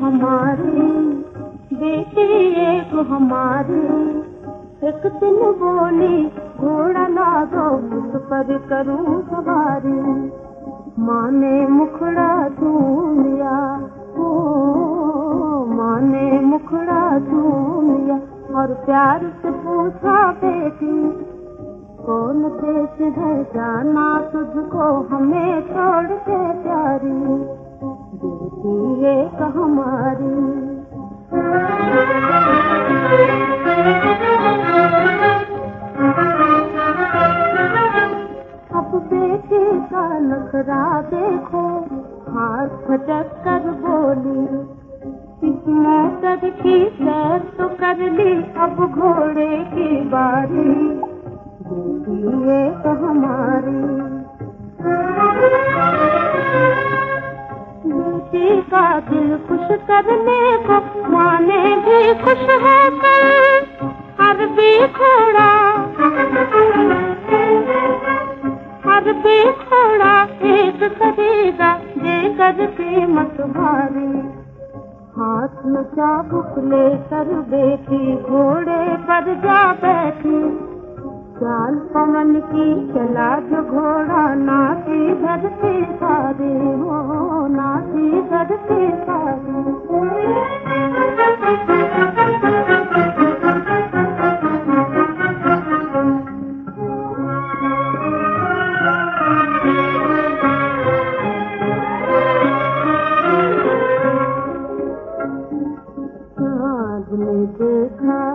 हमारी बेटी एक हमारी। एक दिन बोली घोड़ा ला दो उस पर करूं सवारी। माँ ने मुखड़ा चूम लिया, ओ माँ ने मुखड़ा चूम लिया और प्यार से पूछा बेटी कौन देश है जाना तुझको हमें छोड़ के प्यारी। बेटी एक हमारी। अब बेटी का नखरा देखो, हाथ फटक कर बोली इस मोटर की सैर तो कर ली अब घोड़े की बारी। बेटी एक हमारी। बेटी का दिल खुश करने को माँ ने भी खुश होकर अरबी घोड़ा एक खरीदा देकर कीमत भारी। हाथ में चाबुक लेकर बेटी घोड़े पर जा बैठी। चाल पवन की चला जो घोड़ा नाची धरती सारी, हो नाची धरती सारी। आज ने देखा